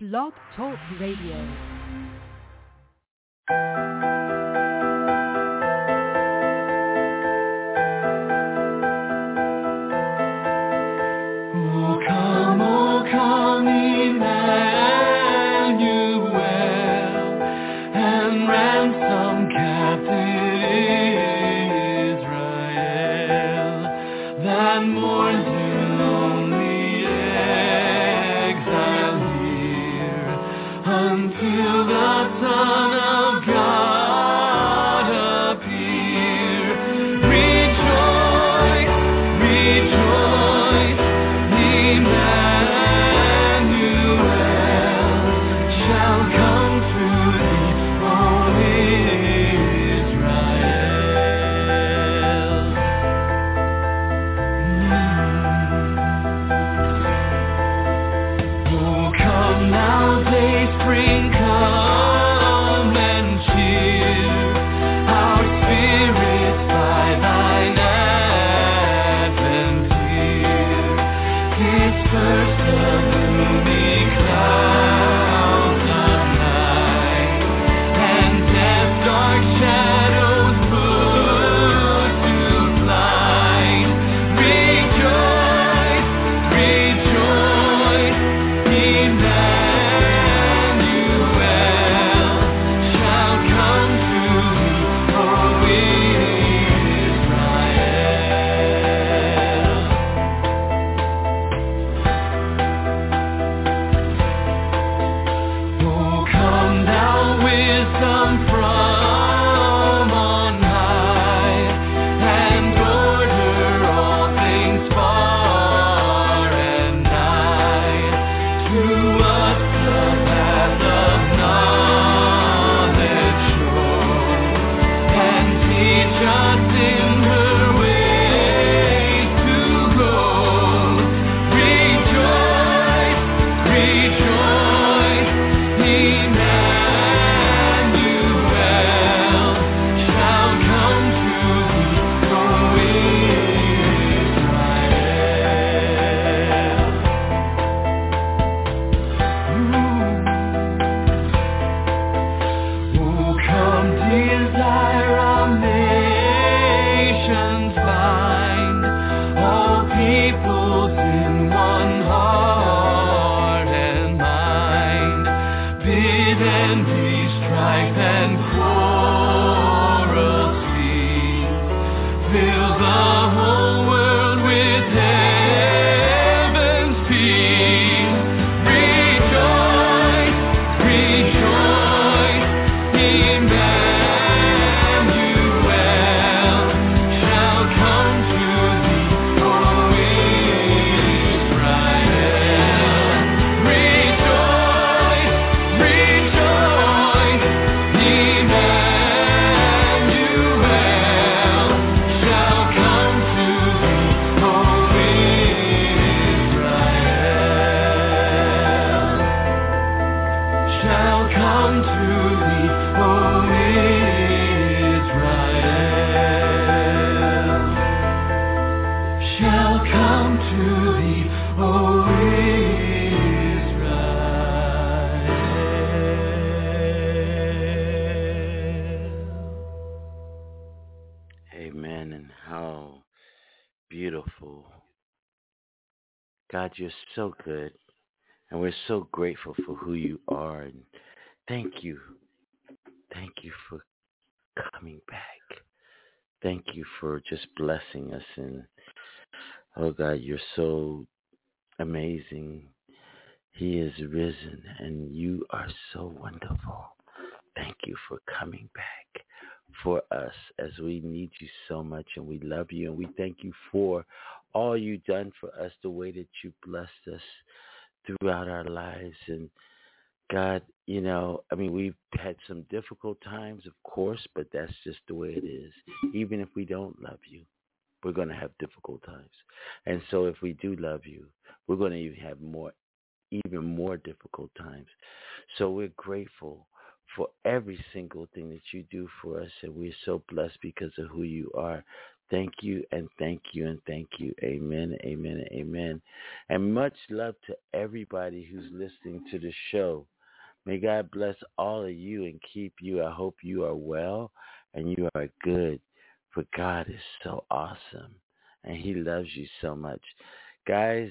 Blog Talk Radio. O come, Emmanuel, and ransom captive Israel, that mourns in lonely exile here, until the Son of God appear. Rejoice, rejoice, Emmanuel shall come to thee, O Israel. Oh, come now, dayspring, come and cheer our spirits by thine advent here. Disperse the gloomy clouds of night, and death's dark shadows put to flight. Rejoice, rejoice, Emmanuel shall come to thee, O Israel. Oh, come thou wisdom from on high, and order all things far and nigh. To us the path of knowledge show, and teach us in her ways to go. Rejoice, rejoice, Emmanuel shall come to thee, O Israel. Oh, come desire our nations bind, all peoples in one heart and mind. Bid envy, strife, and quarrel cease. Fill the whole world with heaven's peace. Rejoice, rejoice, Emmanuel shall come to thee, O Israel. Rejoice, rejoice, Emmanuel shall come to thee, O Israel. Shall come to thee, O Israel. Shall come to thee, O Israel. Amen. And how beautiful. God, you're so good. And we're so grateful for who you are. And thank you. Thank you for coming back. Thank you for just blessing us. And, oh God, you're so amazing. He is risen, and you are so wonderful. Thank you for coming back for us as we need you so much, and we love you, and we thank you for all you've done for us, the way that you blessed us throughout our lives. And God, we've had some difficult times, of course, but that's just the way it is. Even if we don't love you, we're going to have difficult times. And so if we do love you, we're going to even have even more difficult times. So we're grateful for every single thing that you do for us, and we're so blessed because of who you are. Thank you and thank you and thank you. Amen, amen, amen. And much love to everybody who's listening to the show. May God bless all of you and keep you. I hope you are well and you are good. For God is so awesome and He loves you so much. Guys,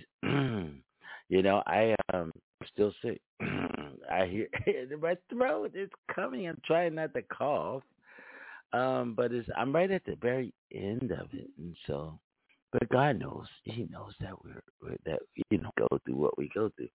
I am still sick. I hear my throat is coming. I'm trying not to cough. But I'm right at the very end of it, and so, but God knows, He knows that we're that go through what we go through.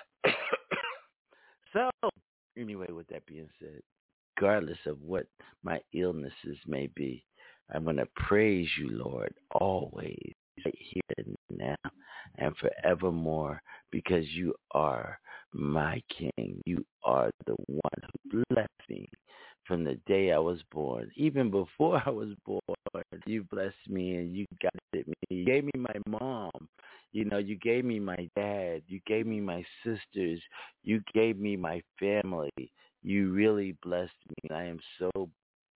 So, anyway, with that being said, regardless of what my illnesses may be, I'm gonna praise you, Lord, always, right here and now, and forevermore, because you are my King. You are the one who blessed me from the day I was born. Even before I was born, you blessed me and you guided me. You gave me my mom. You gave me my dad. You gave me my sisters. You gave me my family. You really blessed me. I am so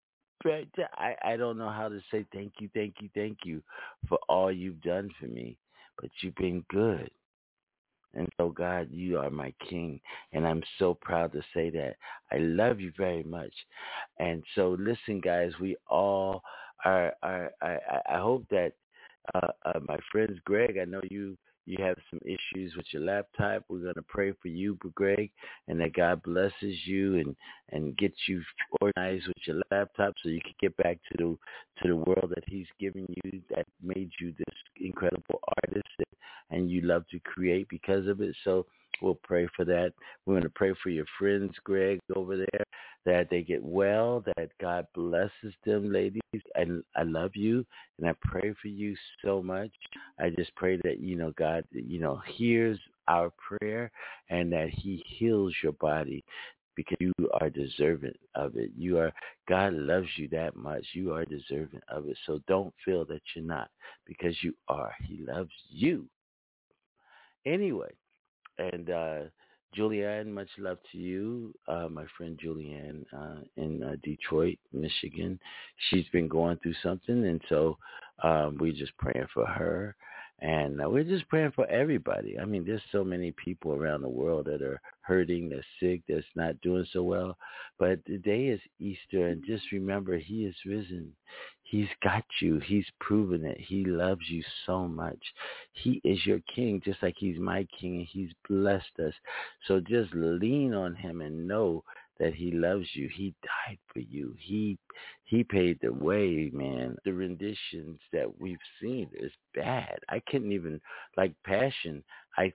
I don't know how to say thank you for all you've done for me. But you've been good. And so, God, you are my King, and I'm so proud to say that. I love you very much. And so, listen, guys, we all are. I hope that my friends, Greg, I know you have some issues with your laptop. We're going to pray for you, Greg, and that God blesses you and gets you organized with your laptop so you can get back to the world that He's given you, that made you this incredible artist, and you love to create because of it. So we'll pray for that. We're going to pray for your friends, Greg, over there, that they get well, that God blesses them, ladies. And I love you, and I pray for you so much. I just pray that, God, hears our prayer and that He heals your body because you are deserving of it. God loves you that much. You are deserving of it. So don't feel that you're not, because you are. He loves you. Anyway, and Julianne, much love to you, my friend Julianne in Detroit, Michigan. She's been going through something, and so we're just praying for her. And we're just praying for everybody. I mean, there's so many people around the world that are hurting, that's sick, that's not doing so well. But today is Easter, and just remember, He is risen. He's got you. He's proven it. He loves you so much. He is your King, just like He's my King, and He's blessed us. So just lean on Him and know that He loves you. He died for you. He paid the way, man. The renditions that we've seen is bad. I couldn't even, like Passion, I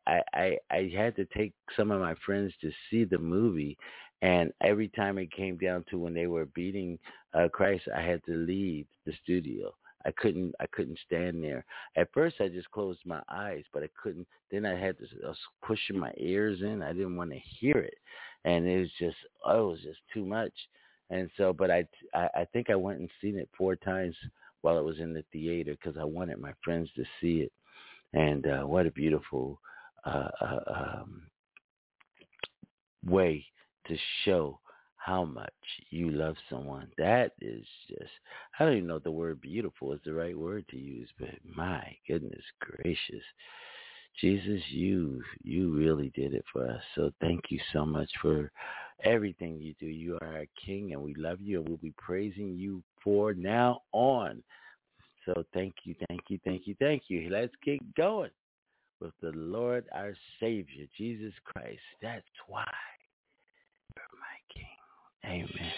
had to take some of my friends to see the movie, and every time it came down to when they were beating Christ, I had to leave the studio. I couldn't stand there. At first, I just closed my eyes, but I couldn't. Then I was pushing my ears in. I didn't want to hear it, and it was just too much. And so, but I think I went and seen it 4 times while it was in the theater because I wanted my friends to see it. And what a beautiful way to show how much you love someone. That is just, I don't even know if the word beautiful is the right word to use, but my goodness gracious. Jesus, you really did it for us. So thank you so much for everything you do. You are our King, and we love you, and we'll be praising you for now on. So thank you. Let's get going with the Lord, our Savior, Jesus Christ. That's why you're my King. Amen.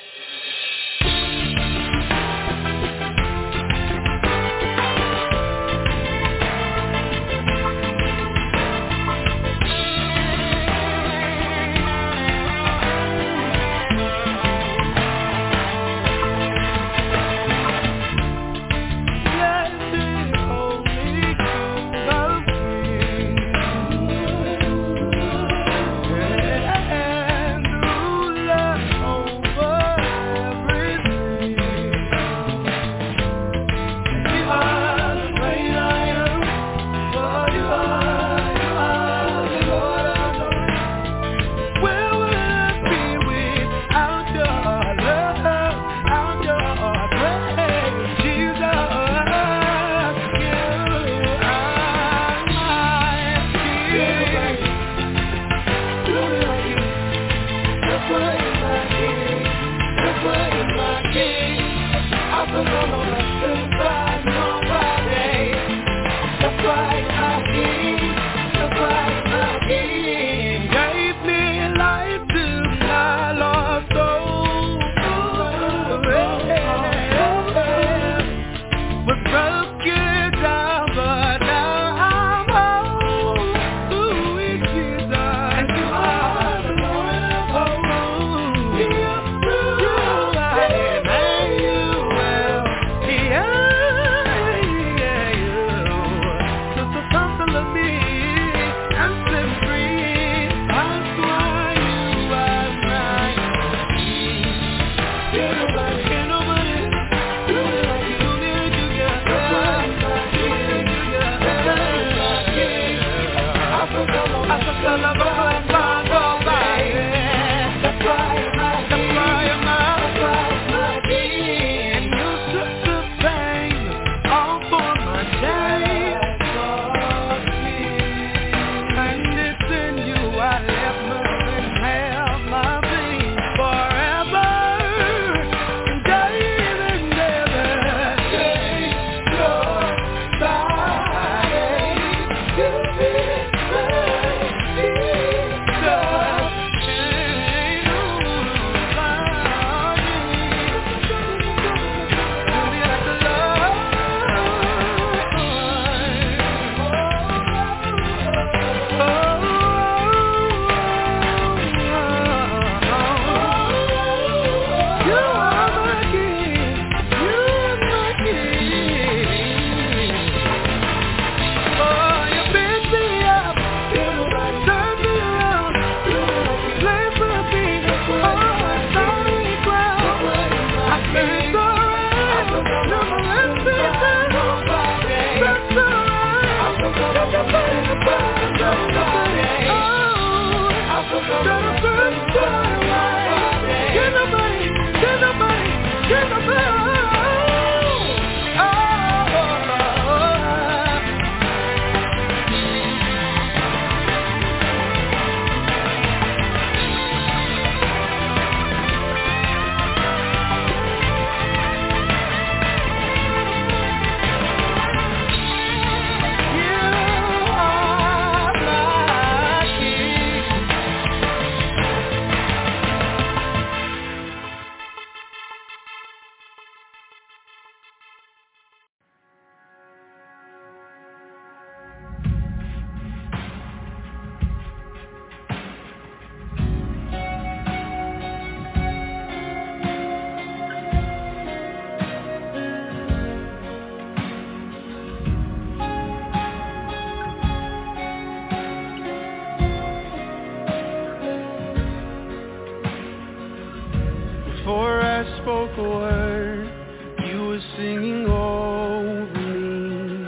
Before I spoke a word, you were singing over me.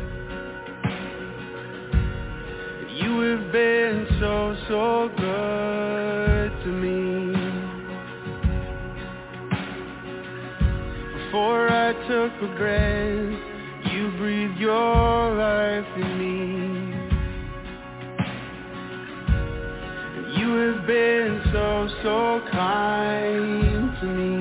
You have been so, so good to me. Before I took a breath, you breathed your life in me. You have been so, so kind to me.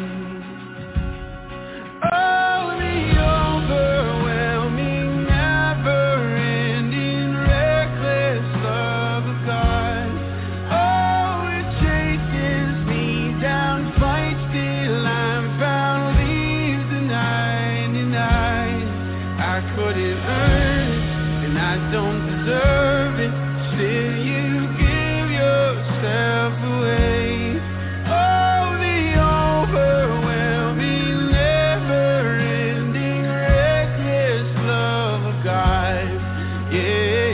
Oh, the overwhelming, never-ending, reckless love of God. Oh, it chases me down, fights till I'm found, leaves the 99. I couldn't earn it, and I don't deserve it. Still, you give yourself away. Oh, the overwhelming, never-ending, reckless love of God. Yeah.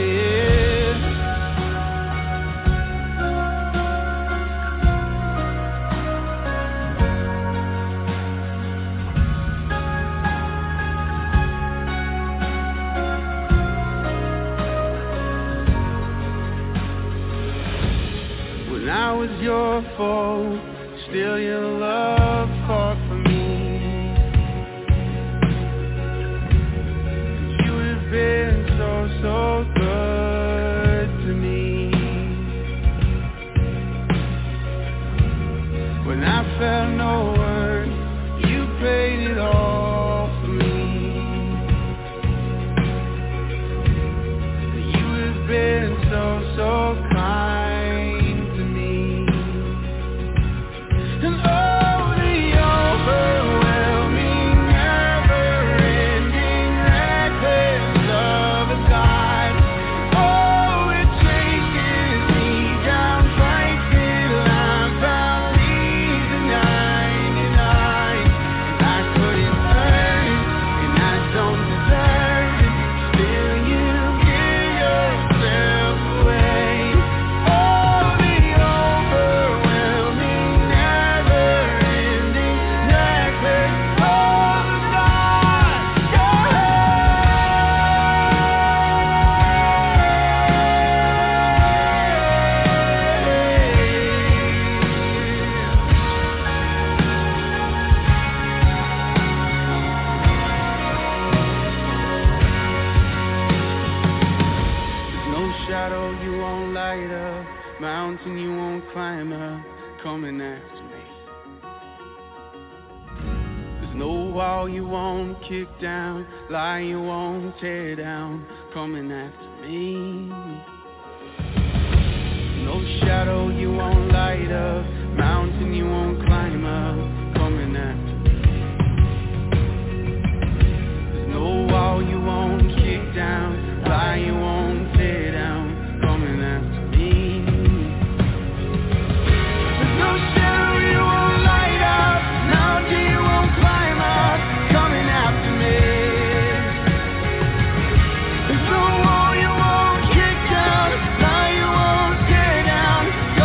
When I was your foe, still your love fought for me. You have been so, so good to me. When I felt no worth, you paid it all for me. You have been so, so kind to me. And oh, the overwhelming, never-ending, reckless love of God. Oh, it chases me down, fights till I'm found, leaves the 99. And I couldn't earn it, and I don't deserve it. Still, you give yourself away. Oh, the overwhelming, never-ending, reckless love of God. There's no shadow you won't light up, mountain you won't climb up, coming after me. There's no wall you won't kick down, lie you won't tear down, coming after me. No shadow you won't light up, mountain you won't climb up, coming after me. There's no wall you won't kick down, lie you won't tear down, coming after me. There's no shadow you won't light up, mountain you won't climb up, coming after me. There's no wall you won't kick down, lie you won't tear down,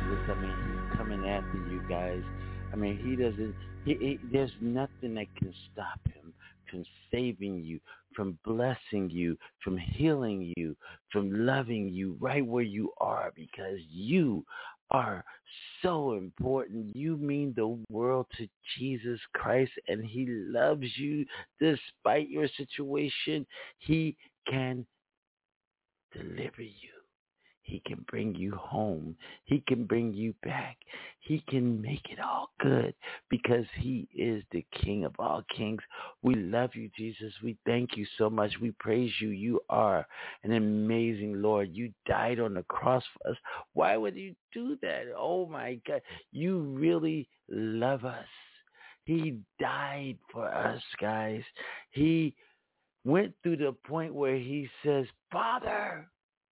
Jesus, I mean, he's coming after you guys. I mean, there's nothing that can stop him from saving you, from blessing you, from healing you, from loving you right where you are, because you are so important. You mean the world to Jesus Christ, and he loves you despite your situation. He can deliver you. He can bring you home. He can bring you back. He can make it all good because he is the King of all kings. We love you, Jesus. We thank you so much. We praise you. You are an amazing Lord. You died on the cross for us. Why would you do that? Oh, my God. You really love us. He died for us, guys. He went through the point where he says, Father,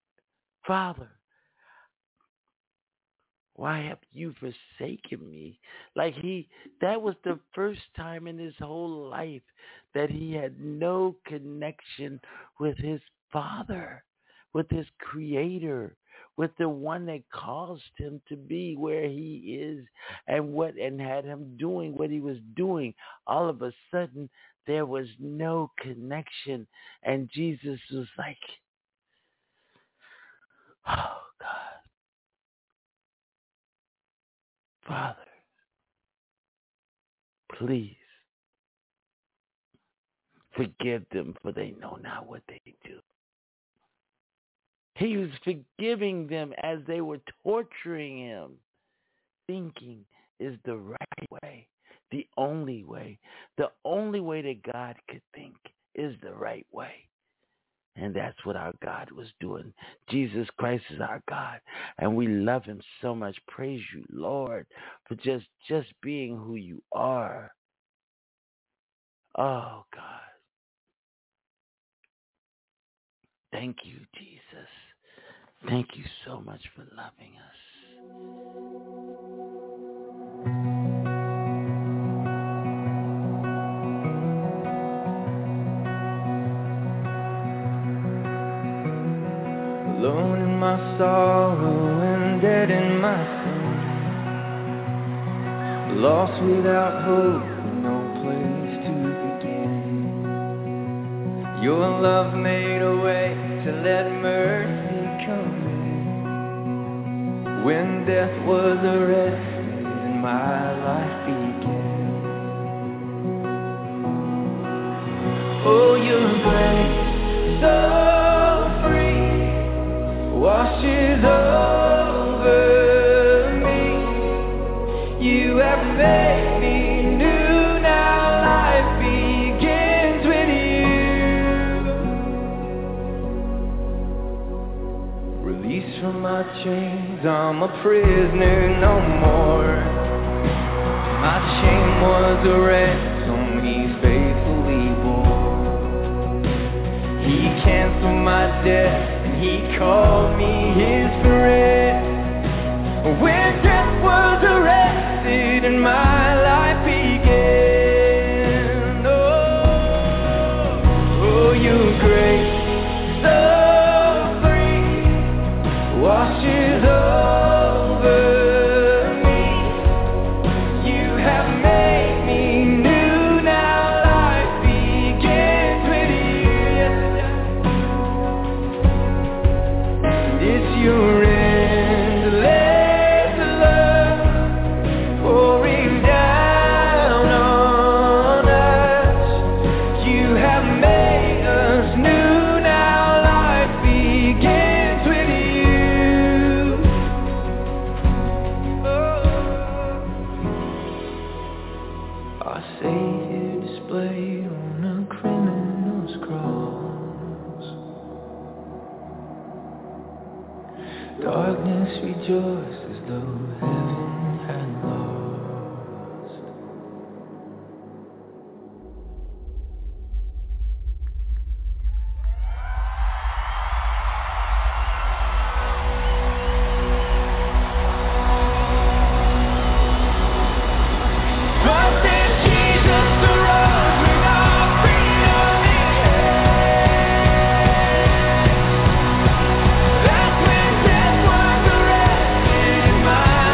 why have you forsaken me? That was the first time in his whole life that he had no connection with his Father, with his Creator, with the one that caused him to be where he is and had him doing what he was doing. All of a sudden, there was no connection, and Jesus was like, oh, God. Father, please forgive them, for they know not what they do. He was forgiving them as they were torturing him. Thinking is the right way, the only way. The only way that God could think is the right way. And that's what our God was doing. Jesus Christ is our God, and we love him so much. Praise you, Lord, for just being who you are. Oh, God. Thank you, Jesus. Thank you so much for loving us. Alone in my sorrow and dead in my sin, lost without hope, no place to begin. Your love made a way to let mercy come in. When death was arrested and my life began. Oh, your grace so washes over me. You have made me new, now life begins with you. Released from my chains, I'm a prisoner no more. My chain was a ransom he faithfully bore. He canceled my debt, he called me his friend. When death was arrested and my life began. Oh, your grace so free washes over me. You have made me new, now life begins with you. It's your endless love pouring down on us. You have made us new, now life begins with you. Our Savior displayed on a criminal's cross. Darkness rejoiced as though heaven had lost. Trust in Jesus, the road with our freedom in hand. That's when death was arrested in my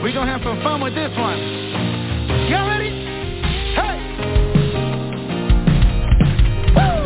We're gonna have some fun with this one. Y'all ready? Hey! Woo!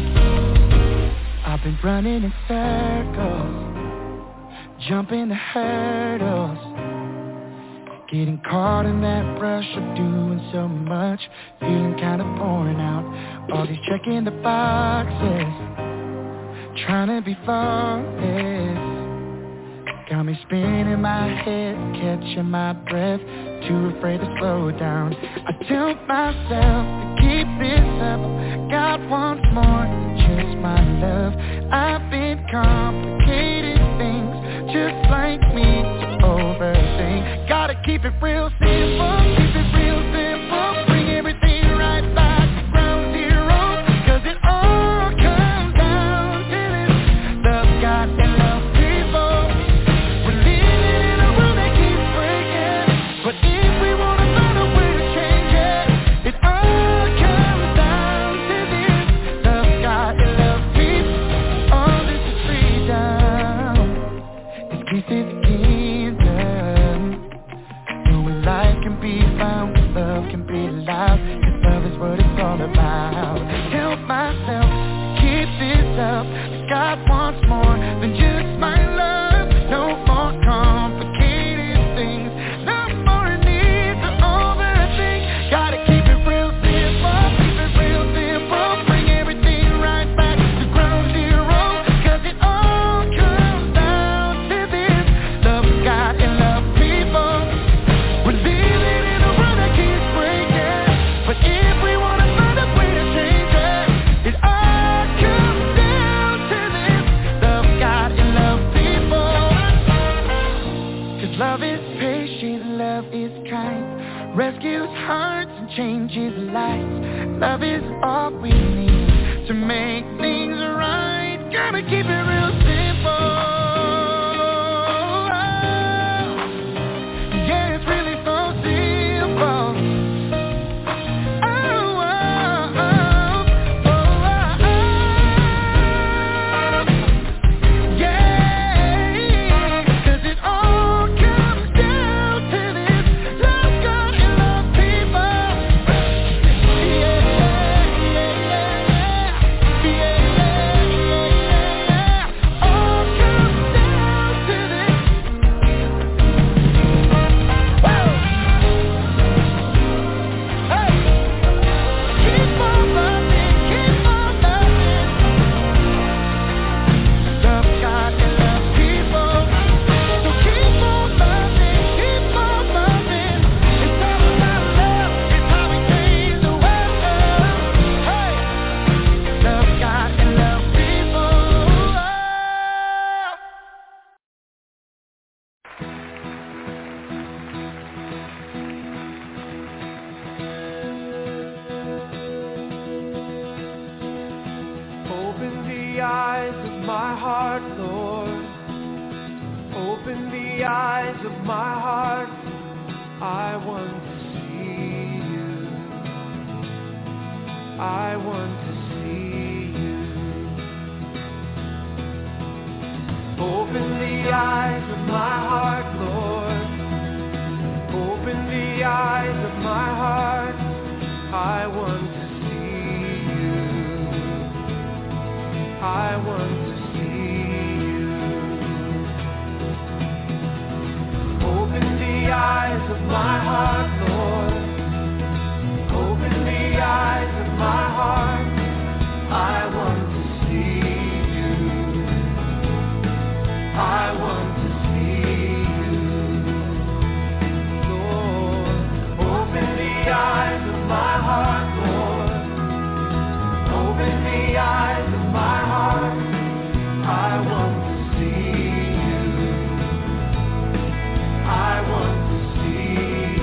I've been running in circles, jumping the hurdles, getting caught in that rush of doing so much, feeling kind of worn out. All these checking the boxes, trying to be flawless, got me spinning my head, catching my breath, too afraid to slow down. I tell myself to keep this up, God wants more than just my love. I've been complicated things, just like me, to overthink. Gotta keep it real simple, keep it real simple, bring everything right back to ground zero, 'cause it all comes down to this: love God and love people. We're living in a world that keeps breaking, but if we wanna find a way to change it, it all comes down to this: love God and love people. All this is freedom, it's peace in the kingdom. Knowing life can be found, love can be loud, 'cause love is what it's all about. Tell myself to keep this up, God wants more than just my love. No more complicated things, no more need to overthink. Gotta keep it real simple, keep it real simple, bring everything right back to ground zero, 'cause it all comes down to this: love God and love people. We're living in a world that keeps breaking, but if we wanna find a way to change it, it all comes down to this: love God and love people. 'Cause love is patient, love is kind, rescues hearts and changes lives. Love is all we need to make things right. Gotta keep it real simple. Yeah, it's really so simple. Oh, oh, oh, oh, oh, oh. Yeah, 'cause it all comes down to this: love God and love people. Yeah, yeah, yeah, yeah, yeah, yeah. All comes down to this. Woo! Hey! Keep on loving, keep on loving. Love God and love people. So keep on loving, keep on loving. It's all about love, it's how we change the world. Hey! Love God and love people. Open the eyes of my heart, Lord. Open the eyes of my heart. I want to see you. I want to see you. Open the eyes of my heart, Lord. Open the eyes of my heart. I want to see you. I want to see you. Open the eyes of my heart, Lord. Open the eyes of my heart. I want to see you. I want to see you. Lord, open the eyes of my heart, Lord. Open the eyes of my heart. I want to see you. I want to see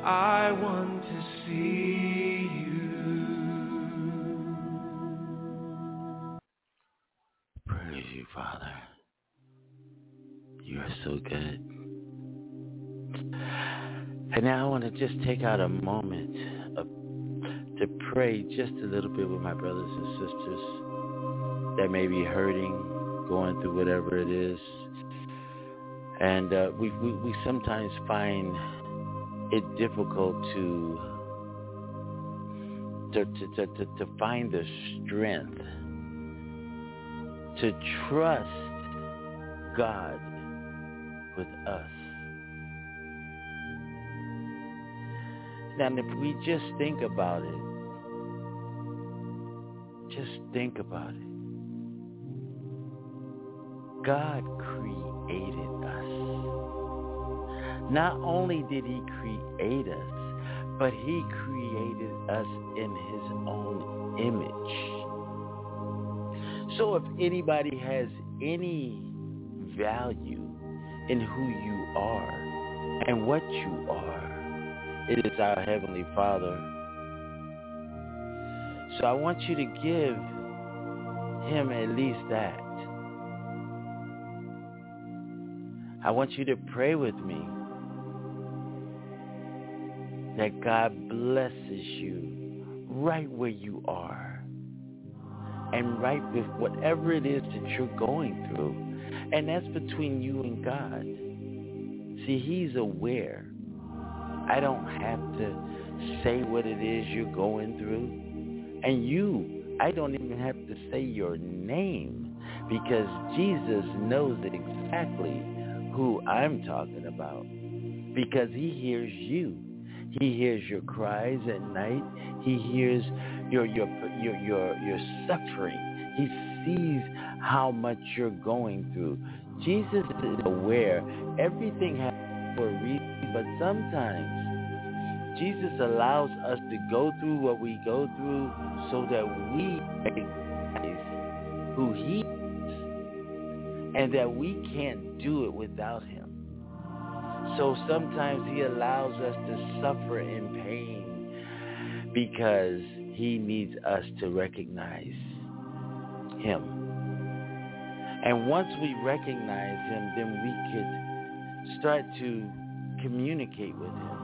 I want to see you. Praise you, Father. You are so good. And now I want to just take out a moment to pray just a little bit with my brothers and sisters that may be hurting, going through whatever it is. And we sometimes find it difficult to find the strength to trust God with us. Now, if we just think about it, God created us. Not only did he create us, but he created us in his own image. So if anybody has any value in who you are and what you are, it is our Heavenly Father. So I want you to give him at least that. I want you to pray with me that God blesses you right where you are and right with whatever it is that you're going through. And that's between you and God. See, he's aware. I don't have to say what it is you're going through. And I don't even have to say your name because Jesus knows exactly who I'm talking about because he hears you. He hears your cries at night. He hears your suffering. He sees how much you're going through. Jesus is aware. Everything happens for a reason, but sometimes Jesus allows us to go through what we go through so that we recognize who he is and that we can't do it without him. So sometimes he allows us to suffer in pain because he needs us to recognize him. And once we recognize him, then we could start to communicate with him.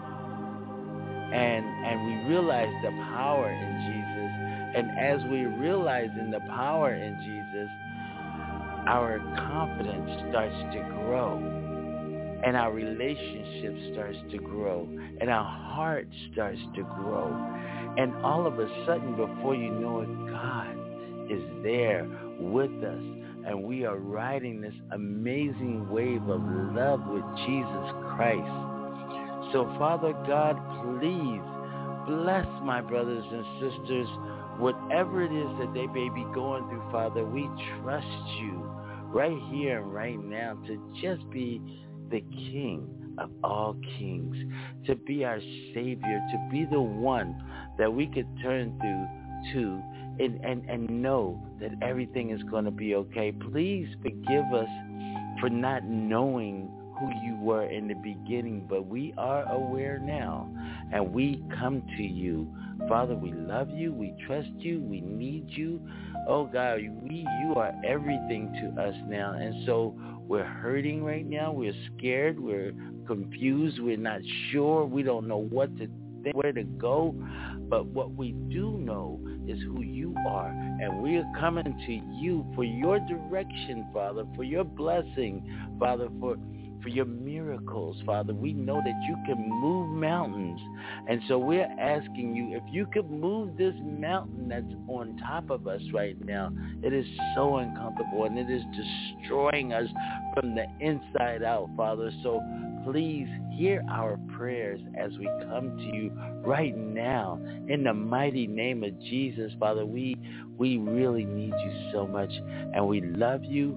And we realize the power in Jesus. And as we realize in the power in Jesus, our confidence starts to grow. And our relationship starts to grow. And our heart starts to grow. And all of a sudden, before you know it, God is there with us. And we are riding this amazing wave of love with Jesus Christ. So, Father God, please bless my brothers and sisters. Whatever it is that they may be going through, Father, we trust you right here and right now to just be the King of all kings, to be our Savior, to be the one that we could turn to and know that everything is going to be okay. Please forgive us for not knowing who you were in the beginning, but we are aware now, and we come to you. Father, we love you, we trust you, we need you. Oh God, you are everything to us now, and so we're hurting right now, we're scared, we're confused, we're not sure, we don't know what to think, where to go, but what we do know is who you are, and we are coming to you for your direction, Father, for your blessing, Father, for your miracles, Father. We know that you can move mountains. And so we're asking you, if you could move this mountain that's on top of us right now, it is so uncomfortable and it is destroying us from the inside out, Father. So please hear our prayers as we come to you right now. In the mighty name of Jesus, Father, we really need you so much, and we love you.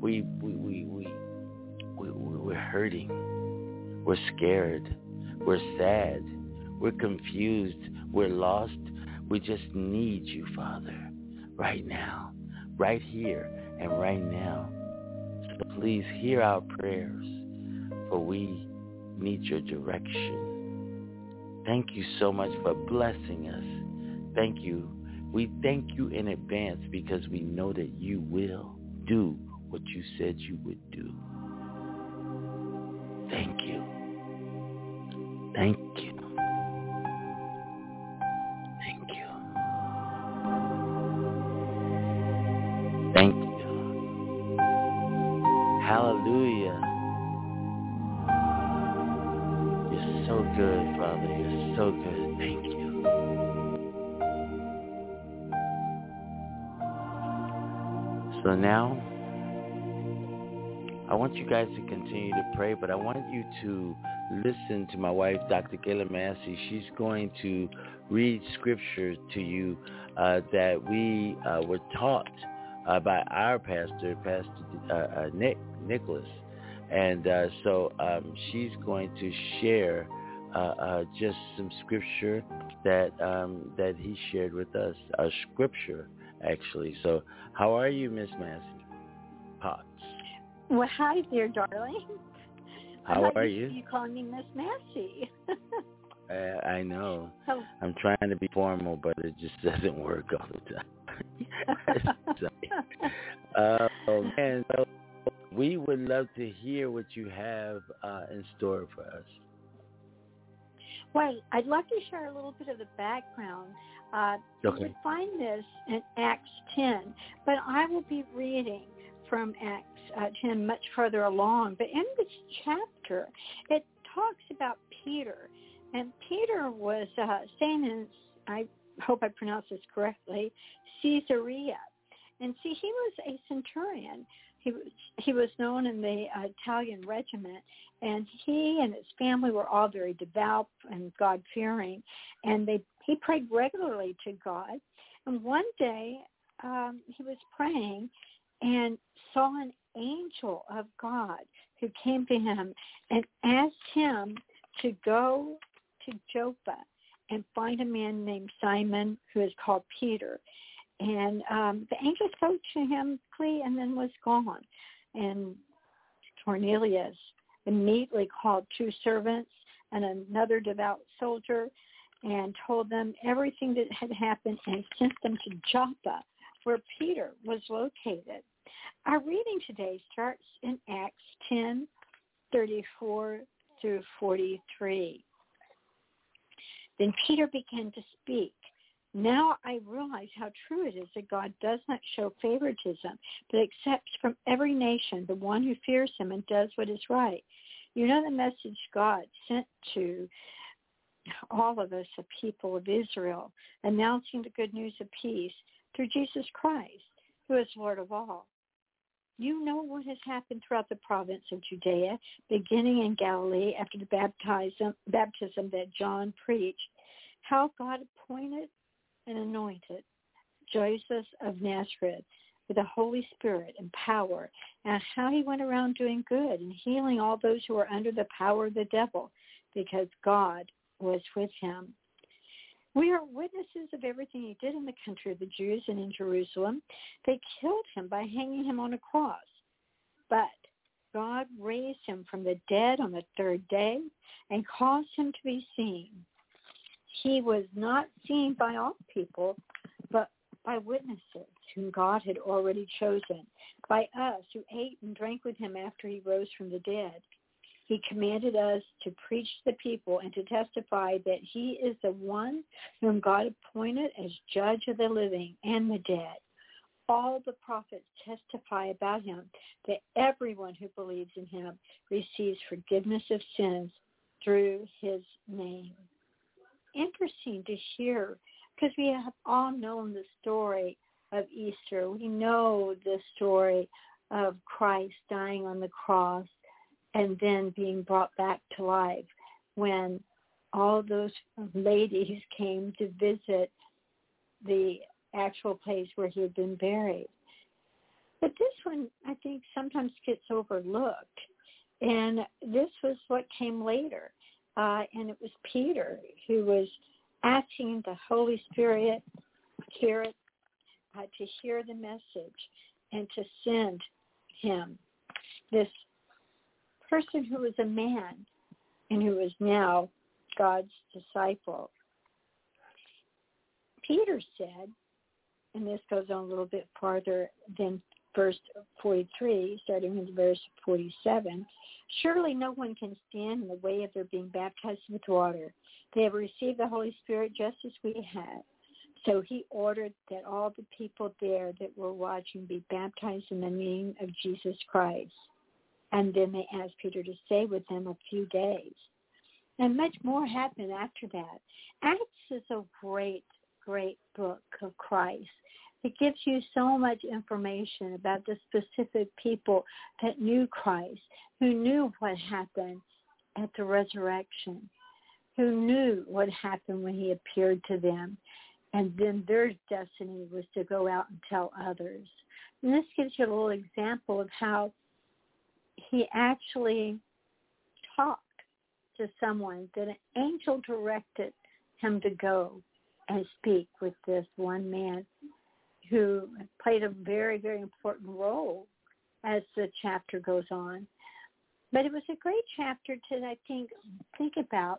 We're hurting. We're scared. We're sad. We're confused. We're lost. We just need you, Father, right now, right here and right now. So please hear our prayers, for we need your direction. Thank you so much for blessing us. Thank you. We thank you in advance because we know that you will do what you said you would do. Thank you. Thank you. Thank you. Thank you. Hallelujah. You're so good, Father. You're so good. Thank you. So now, I want you guys to continue to pray, but I want you to listen to my wife, Dr. Kayla Massey. She's going to read scripture to you that we were taught by our pastor, Pastor Nicholas. And so she's going to share just some scripture that he shared with us, a scripture, actually. So how are you, Miss Massey Potts? Well, hi there, darling. How are you? You calling me Miss Massey? I know. Oh. I'm trying to be formal, but it just doesn't work all the time. Man, so we would love to hear what you have in store for us. Well, I'd love to share a little bit of the background. Okay. You would find this in Acts 10, but I will be reading from Acts 10 much further along. But in this chapter, it talks about Peter. And Peter was staying in, I hope I pronounced this correctly, Caesarea. And see, he was a centurion. He was known in the Italian regiment, and he and his family were all very devout and God-fearing, and he prayed regularly to God. And one day he was praying and saw an angel of God who came to him and asked him to go to Joppa and find a man named Simon who is called Peter. And the angel spoke to him quickly and then was gone. And Cornelius immediately called 2 servants and another devout soldier and told them everything that had happened and sent them to Joppa, where Peter was located. Our reading today starts in Acts 10:34 through 43. Then Peter began to speak. Now I realize how true it is that God does not show favoritism, but accepts from every nation the one who fears him and does what is right. You know the message God sent to all of us, the people of Israel, announcing the good news of peace through Jesus Christ, who is Lord of all. You know what has happened throughout the province of Judea, beginning in Galilee after the baptism that John preached, how God appointed and anointed Joseph of Nazareth with the Holy Spirit and power, and how he went around doing good and healing all those who were under the power of the devil, because God was with him. We are witnesses of everything he did in the country of the Jews and in Jerusalem. They killed him by hanging him on a cross, but God raised him from the dead on the 3rd day and caused him to be seen. He was not seen by all people, but by witnesses whom God had already chosen, by us who ate and drank with him after he rose from the dead. He commanded us to preach to the people and to testify that he is the one whom God appointed as judge of the living and the dead. All the prophets testify about him, that everyone who believes in him receives forgiveness of sins through his name. Interesting to hear, because we have all known the story of Easter. We know the story of Christ dying on the cross and then being brought back to life when all those ladies came to visit the actual place where he had been buried. But this one, I think, sometimes gets overlooked. And this was what came later. And it was Peter who was asking the Holy Spirit to hear the message and to send him, this person who was a man and who is now God's disciple. Peter said, and this goes on a little bit farther than verse 43, starting in verse 47, surely no one can stand in the way of their being baptized with water. They have received the Holy Spirit just as we have. So he ordered that all the people there that were watching be baptized in the name of Jesus Christ. And then they asked Peter to stay with them a few days. And much more happened after that. Acts is a great, great book of Christ. It gives you so much information about the specific people that knew Christ, who knew what happened at the resurrection, who knew what happened when he appeared to them. And then their destiny was to go out and tell others. And this gives you a little example of how he actually talked to someone, that an angel directed him to go and speak with this one man who played a very, very important role as the chapter goes on. But it was a great chapter to, I think about,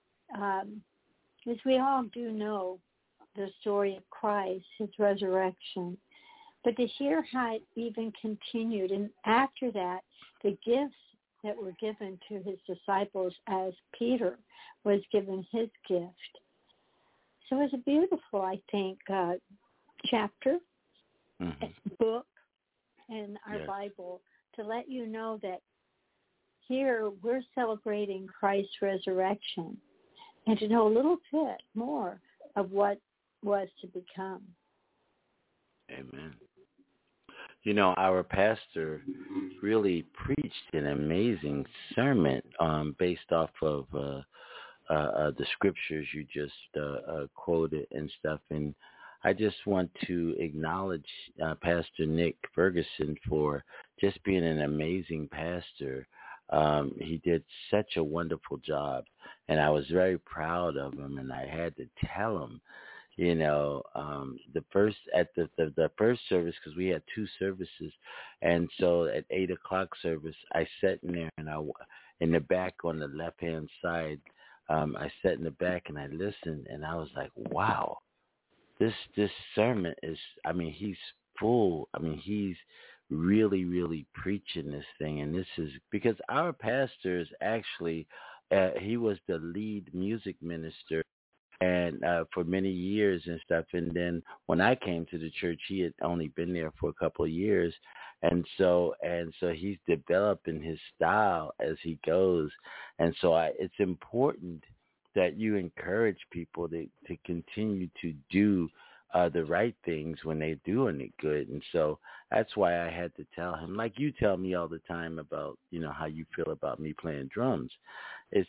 as we all do know the story of Christ, his resurrection, but to hear how it even continued. And after that, the gifts that were given to his disciples as Peter was given his gift. So it was a beautiful, I think, chapter, book in our Bible to let you know that here we're celebrating Christ's resurrection and to know a little bit more of what was to become. Amen. You know, our pastor really preached an amazing sermon based off of the scriptures you just quoted and stuff. And I just want to acknowledge Pastor Nick Ferguson for just being an amazing pastor. He did such a wonderful job, and I was very proud of him, and I had to tell him, you know, the first service, because we had two services, and so at 8:00 service, I sat in there, and in the back on the left-hand side, I sat in the back and I listened, and I was like, wow, this sermon is, I mean, he's full. I mean, he's really, really preaching this thing, and this is because our pastor is actually, he was the lead music minister and for many years and stuff. And then when I came to the church, he had only been there for a couple of years. And so he's developing his style as he goes. And so it's important that you encourage people to continue to do the right things when they're doing it good. And so that's why I had to tell him, like you tell me all the time about, you know, how you feel about me playing drums. It's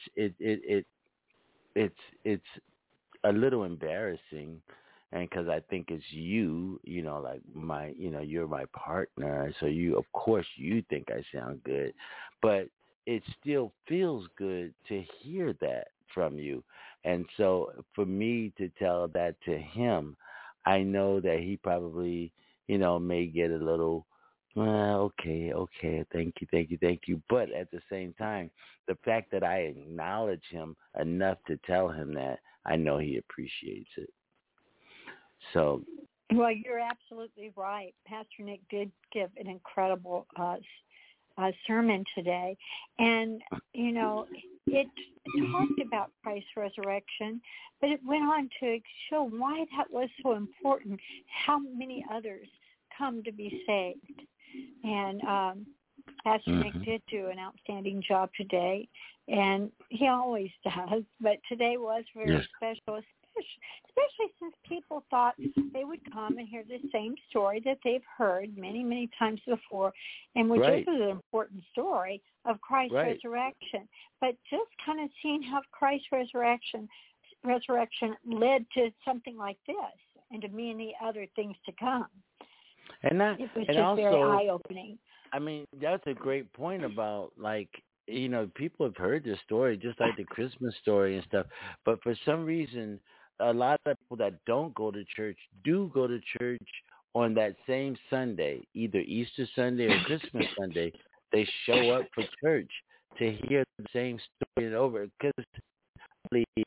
a little embarrassing, and because I think it's you know, like my, you know, you're my partner, so you, of course, you think I sound good, but it still feels good to hear that from you. And so for me to tell that to him, I know that he probably, you know, may get a little, well, okay, thank you. But at the same time, the fact that I acknowledge him enough to tell him that, I know he appreciates it. So. Well, you're absolutely right. Pastor Nick did give an incredible sermon today. And, you know, it talked about Christ's resurrection, but it went on to show why that was so important, how many others come to be saved. And Pastor Nick did do an outstanding job today, and he always does, but today was very special, especially since people thought they would come and hear the same story that they've heard many, many times before, and which is an important story of Christ's resurrection. But just kind of seeing how Christ's resurrection led to something like this and to many other things to come. And that, it was and just also, very eye-opening. I mean, that's a great point about, like, you know, people have heard this story, just like the Christmas story and stuff. But for some reason, a lot of people that don't go to church do go to church on that same Sunday, either Easter Sunday or Christmas Sunday. They show up for church to hear the same story over, because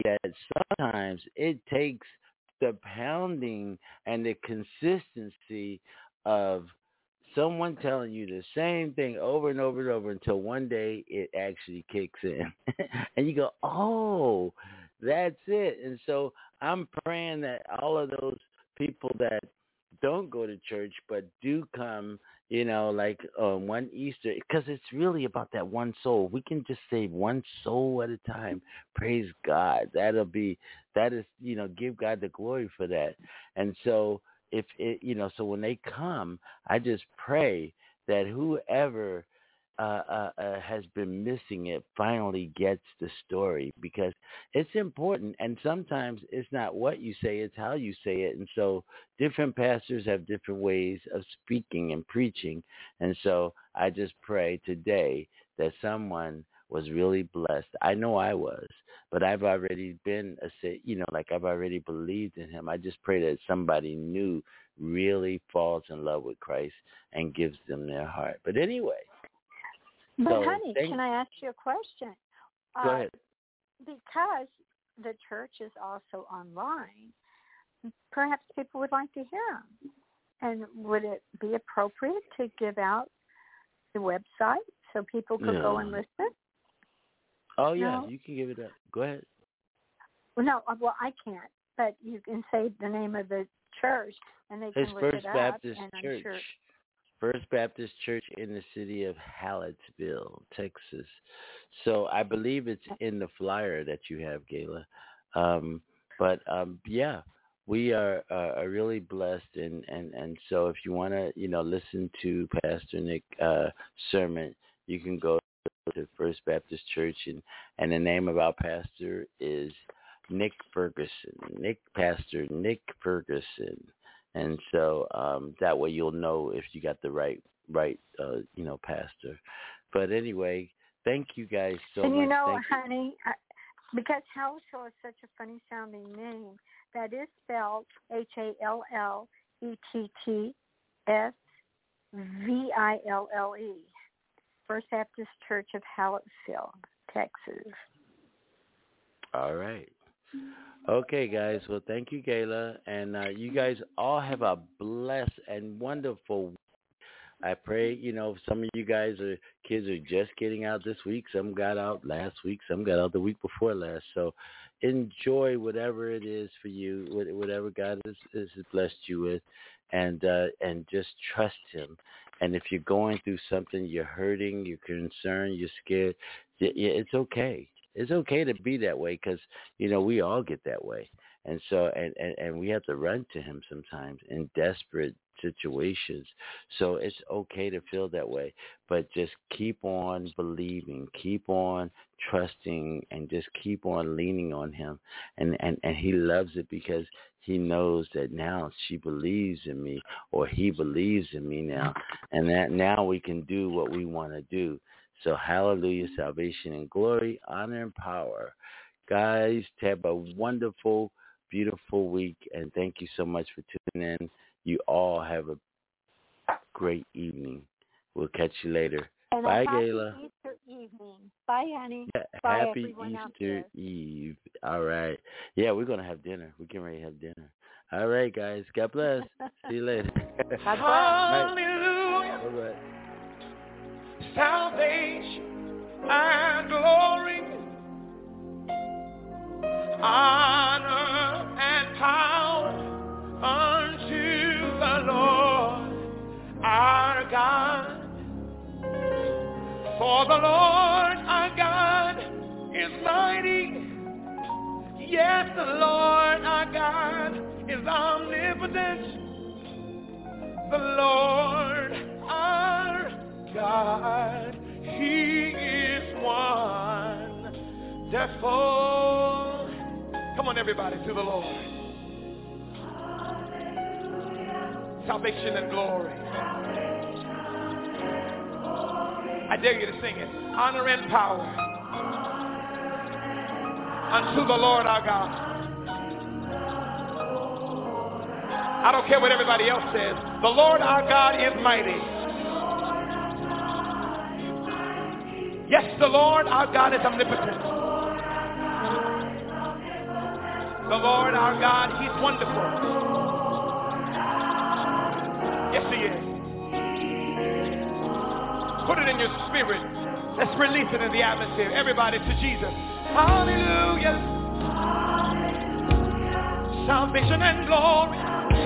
sometimes it takes the pounding and the consistency of someone telling you the same thing over and over and over until one day it actually kicks in. And you go, oh, that's it. And so I'm praying that all of those people that don't go to church but do come, like one Easter, because it's really about that one soul. We can just save one soul at a time. Praise God. That is, give God the glory for that. And so if it, so when they come, I just pray that whoever has been missing it finally gets the story, because it's important. And sometimes it's not what you say, it's how you say it. And so different pastors have different ways of speaking and preaching. And so I just pray today that someone was really blessed. I know I was, but I've already been, I've already believed in him. I just pray that somebody new really falls in love with Christ and gives them their heart. But anyway. But honey, can I ask you a question? Go ahead. Because the church is also online, perhaps people would like to hear them. And would it be appropriate to give out the website so people could go and listen? Oh, yeah, you can give it up. Go ahead. Well, I can't, but you can say the name of the church, and they can look First it up. Baptist and Church. I'm sure. First Baptist Church in the city of Hallettsville, Texas. So I believe it's in the flyer that you have, Gayla. Yeah, we are really blessed. And so if you want to, listen to Pastor Nick's sermon, you can go to First Baptist Church. And the name of our pastor is Nick Ferguson. Pastor Nick Ferguson. And so that way you'll know if you got the right pastor. But anyway, thank you guys so much. And honey, because Hallsville is such a funny sounding name, that is spelled HALLETTSVILLE. First Baptist Church of Hallettsville, Texas. All right. Okay, guys. Well, thank you, Gayla. And you guys all have a blessed and wonderful week. I pray, some of you kids are just getting out this week. Some got out last week. Some got out the week before last. So enjoy whatever it is for you, whatever God has blessed you with, and just trust him. And if you're going through something, you're hurting, you're concerned, you're scared, it's okay. It's okay to be that way, because, we all get that way. And so, and we have to run to him sometimes in desperate situations. So it's okay to feel that way, but just keep on believing, keep on trusting, and just keep on leaning on him. And he loves it, because he knows that now she believes in me, or he believes in me now, and that now we can do what we want to do. So hallelujah, salvation and glory, honor and power. Guys, have a wonderful, beautiful week, and thank you so much for tuning in. You all have a great evening. We'll catch you later. And bye, happy Gayla. Easter evening. Bye, honey. Yeah, bye, happy Easter Eve. All right. Yeah, we're going to have dinner. We're getting ready to have dinner. All right, guys. God bless. See you later. Bye-bye. Hallelujah. Bye-bye. Salvation and glory, honor and power unto the Lord our God. For the Lord our God is mighty. Yes, the Lord our God is omnipotent. The Lord our God, he is wonderful. Come on, everybody, to the Lord. Salvation and glory. I dare you to sing it. Honor and power unto the Lord our God. I don't care what everybody else says. The Lord our God is mighty. Yes, the Lord our God is omnipotent. The Lord our God, he's wonderful. Yes, he is. Put it in your spirit. Let's release it in the atmosphere. Everybody to Jesus. Hallelujah. Salvation and glory.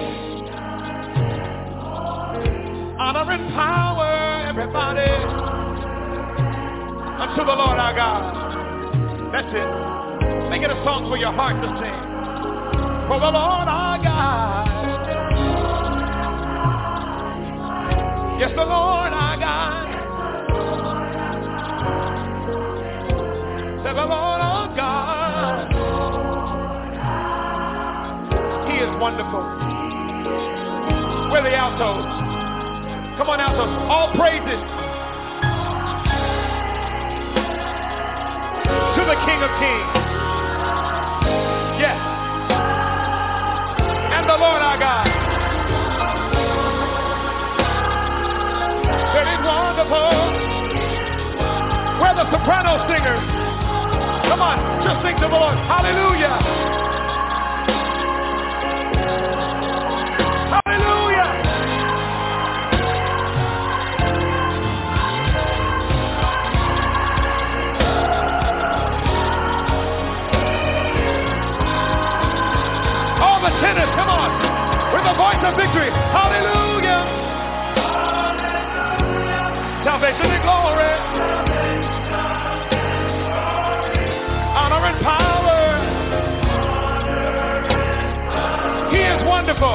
Honor and power, everybody. Unto the Lord our God. That's it. Make it a song for your heart to sing. For the Lord our God. Yes, the Lord our God. Say the Lord our God. He is wonderful. Where are the altos? Come on, altos. All praises to the King of Kings. Yes. And the Lord our God. Very wonderful. Where are the soprano singers? Come on, just sing to the Lord. Hallelujah. Hallelujah. All the tenors, come on, with the voice of victory. Hallelujah. Salvation and glory. Honor and power. He is wonderful.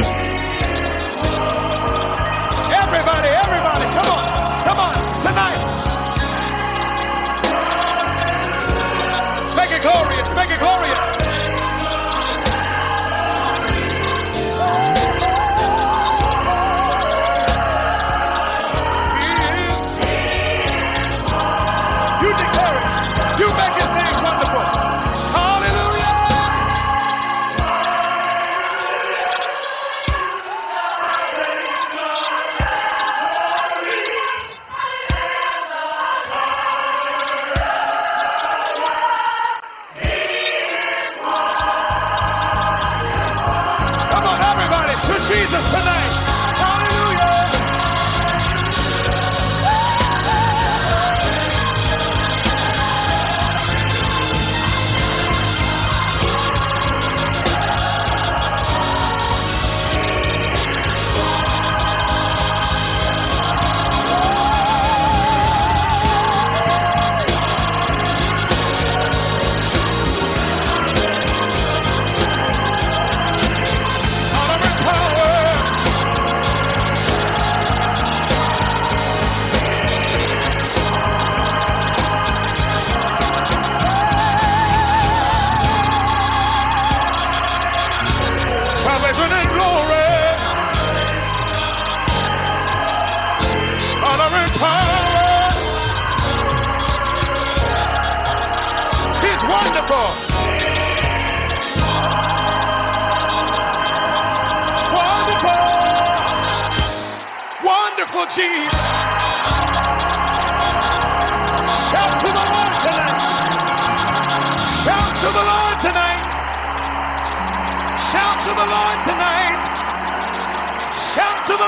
Everybody, come on, tonight. Make it glorious, make it glorious. You declare it. You make his name wonderful. Hallelujah. Come on, everybody, to Jesus tonight. Hallelujah. Honor and power. Salvation and glory. Honor and power. He's wonderful. Wonderful. Wonderful Jesus. Shout to the Lord tonight. Shout to the Lord tonight. Shout to the Lord tonight. Shout to the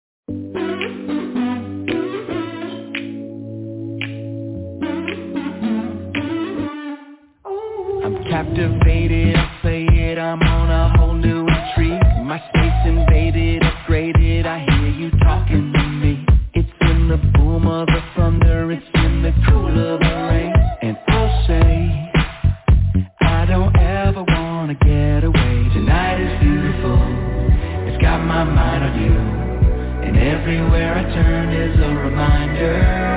I'm captivated, I say it, I'm on a whole new intrigue. My space invaded, upgraded, I hear you talking to me. It's in the boom of the thunder, it's in the cool of the rain. And I'll say, I don't ever wanna get away. Tonight is beautiful, it's got my mind on you. And everywhere I turn is a reminder.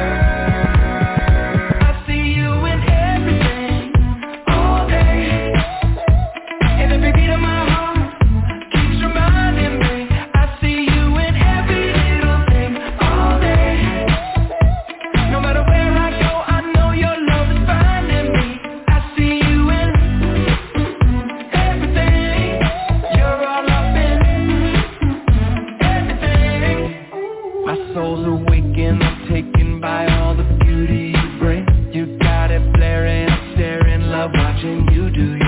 Soul's awakened, I'm taken by all the beauty you bring. You got it flaring, I'm staring, love watching you do your